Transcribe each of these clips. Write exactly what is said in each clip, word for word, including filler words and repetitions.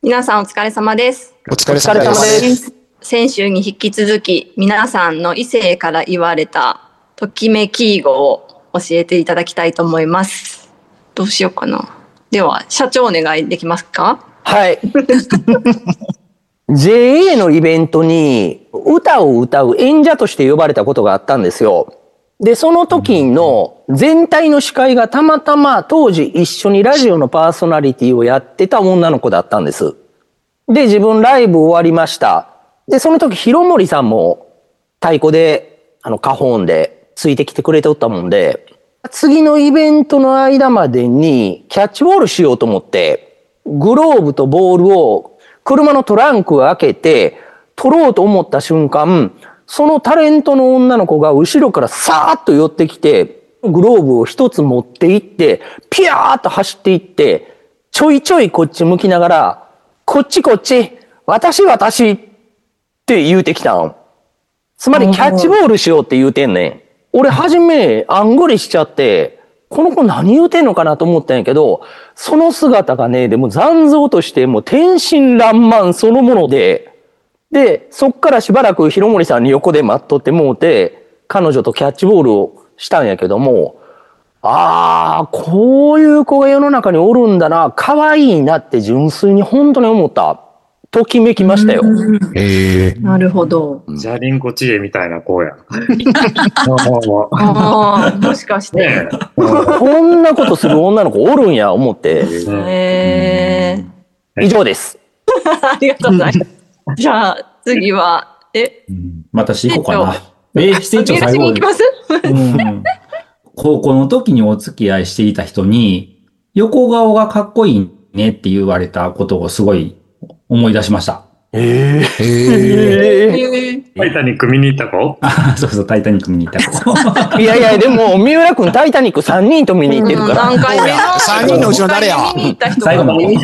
皆さんお疲れ様です。 お疲れ様です。 先週に引き続き皆さんの異性から言われたときめき語を教えていただきたいと思います。どうしようかな。では社長お願いできますか。 はい。ジェーエー のイベントに歌を歌う演者として呼ばれたことがあったんですよ。で、その時の全体の司会がたまたま当時一緒にラジオのパーソナリティをやってた女の子だったんです。で、自分ライブ終わりました。で、その時広森さんも太鼓で、あの、カホンでついてきてくれておったもんで、次のイベントの間までにキャッチボールしようと思って、グローブとボールを車のトランクを開けて取ろうと思った瞬間、そのタレントの女の子が後ろからさーっと寄ってきて、グローブを一つ持っていって、ピャーっと走っていって、ちょいちょいこっち向きながら、こっちこっち、私私って言うてきたん。つまりキャッチボールしようって言うてんねん。俺はじめ、あんぐりしちゃって、この子何言うてんのかなと思ったんやけど、その姿がね、でも残像としてもう天真爛漫そのもので、で、そっからしばらく広森さんに横で待っとってもうて、彼女とキャッチボールをしたんやけども、ああ、こういう子が世の中におるんだな、可愛いなって純粋に本当に思った。ときめきましたよ。 へえ。なるほど。 じゃりんこちえみたいな子や。 ああ、もしかして、ね。 こんなことする女の子おるんや、思って。 へえ。以上です。 ありがとうございます。じゃあ、次は、え、 うん、私行こうかな。え、施長最後に。うん、高校の時にお付き合いしていた人に、横顔がかっこいいねって言われたことをすごい思い出しました。 えー、 えー、タイタニック見に行った子あ、そうそう、タイタニック見に行った子。 いやいや、でも、三浦くんタイタニックさんにんと見に行ってるから。 何回目のさんにんのうちの誰や最後の。で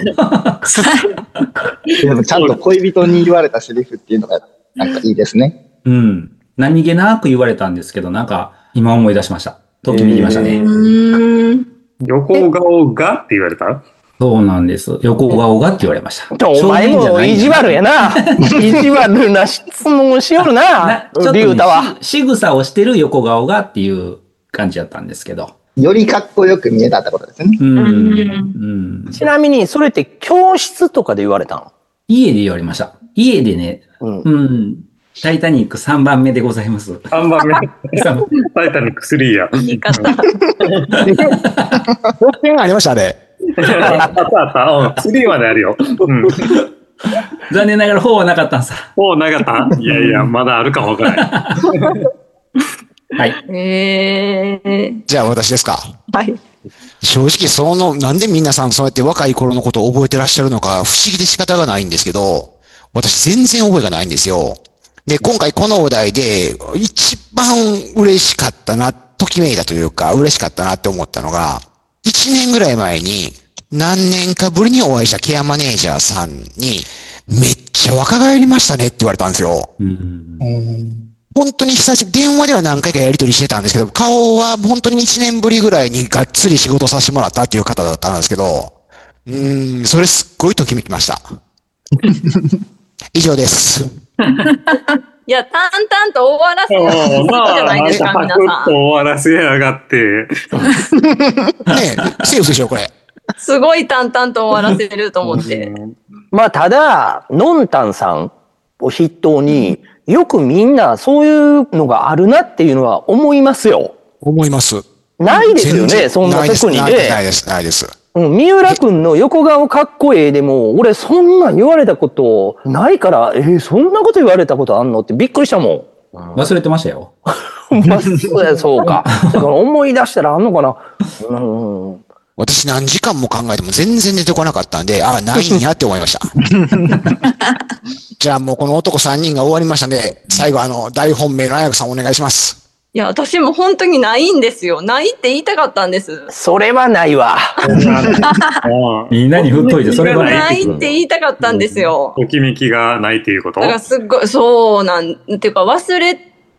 もちゃんと恋人に言われたセリフっていうのが、なんかいいですね。 うん。何気なく言われたんですけど、なんか、今思い出しました。ときめきましたね。 横顔がって言われた？ そうなんです。横顔がって言われました。 お前も意地悪やな。意地悪な質問しよるな。 ちょっと、ね、仕草をしてる横顔がっていう感じだったんですけど。 よりかっこよく見えたってことですね。うん。 うん、ちなみに、それって教室とかで言われたの？ 家で言われました。家でね、うん。うん、タイタニックさんばんめでございます。 さんばんめ。タイタニックスリーや。 言い方。 特典ありましたね。 あったあった。スリーまであるよ。うん、 残念ながらフォーはなかったんさ。 フォーなかった？いやいや、まだあるかもわからない。 はい。 えー、 じゃあ私ですか。 はい。 正直その、なんで皆さんそうやって若い頃のことを覚えてらっしゃるのか不思議で仕方がないんですけど、私全然覚えがないんですよ。で、今回このお題で一番嬉しかったな、ときめいたというか嬉しかったなって思ったのが、一年ぐらい前に何年かぶりにお会いしたケアマネージャーさんに、めっちゃ若返りましたねって言われたんですよ。うん、本当に久しぶり、電話では何回かやり取りしてたんですけど、顔は本当に一年ぶりぐらいにがっつり仕事させてもらったっていう方だったんですけど、うーん、それすっごいときめきました。以上です。 いや、淡々と終わらせるじゃないですか、皆さん。 終わらせやがって。ねえ、セーフでしょ、これ。 すごい淡々と終わらせると思って。 まあ、ただ、のんたんさんを筆頭に、よくみんなそういうのがあるなっていうのは思いますよ。 思います。 ないですよね、そんな特にね。 ないです、ないです。 うん、三浦くんの横顔かっこええでも、俺そんなん言われたことないから、えー、そんなこと言われたことあんのってびっくりしたもん。 うん、忘れてましたよ。 まあ、そうそうか。だから思い出したらあんのかな。うん、 私何時間も考えても全然出てこなかったんで、ああ、ないんやって思いました。じゃあもうこの男さんにんが終わりましたんで、最後あの、大本命の彩子さんお願いします。 いや、私も本当にないんですよ。ないって言いたかったんです。 それはないわ。 みんなに振っといて、それはないって言いたかったんですよ。 ときめきがないっていうこと？ だからすっごい、そうなん、っていうか忘れ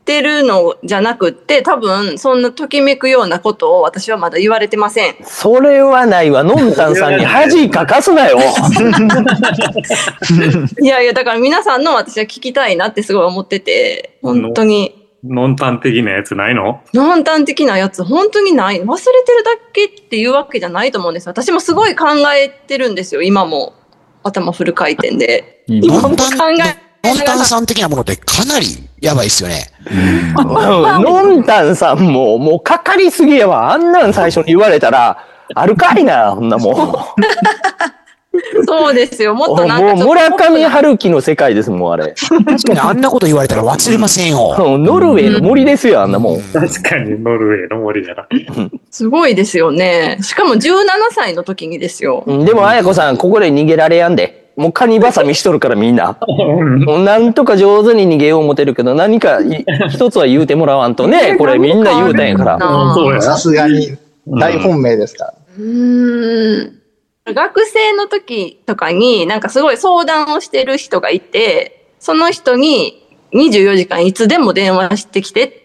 てるのじゃなくって、多分そんなときめくようなことを私はまだ言われてません。 それはないわ。のんたんさんに恥かかすなよ。 いやいや、だから皆さんの私は聞きたいなってすごい思ってて、本当に。 ノンタン的なやつないの？ ノンタン的なやつ本当にない。忘れてるだけっていうわけじゃないと思うんですよ。私もすごい考えてるんですよ、今も。頭フル回転で。今も考えノンタンさん的なものってかなりやばいっすよね。 のんたんさんも、もうかかりすぎやわ。あんなん最初に言われたら、あるかいな、そんなもん。 そうですよ。もっとなんかもう村上春樹の世界ですもん、あれ。 確かにあんなこと言われたら忘れませんよ。 ノルウェーの森ですよ、あんなもん。 確かにノルウェーの森やな。 すごいですよね。しかもじゅうななさいの時にですよ。 でも、あやこさん、ここで逃げられやんで。もうカニバサミしとるからみんな。もうなんとか上手に逃げよう思てるけど、何か一つは言うてもらわんとね、これみんな言うたんやから。 さすがに大本命ですから。 うーん。学生の時とかになんかすごい相談をしてる人がいて、その人ににじゅうよじかんいつでも電話してきてって、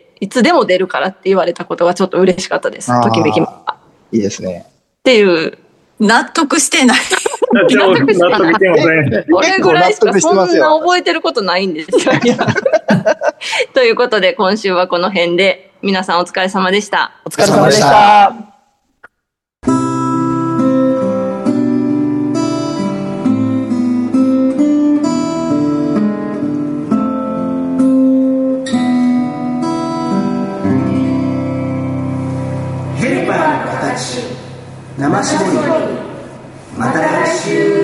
いつでも出るからって言われたことがちょっと嬉しかったです。ときめきました。 いいですね。 っていう。 納得してない。 納得してません。 これぐらいしかそんな覚えてることないんですよ。ということで今週はこの辺で皆さんお疲れ様でした。 お疲れ様でした。 ヘルパーの形生絞りまた来週。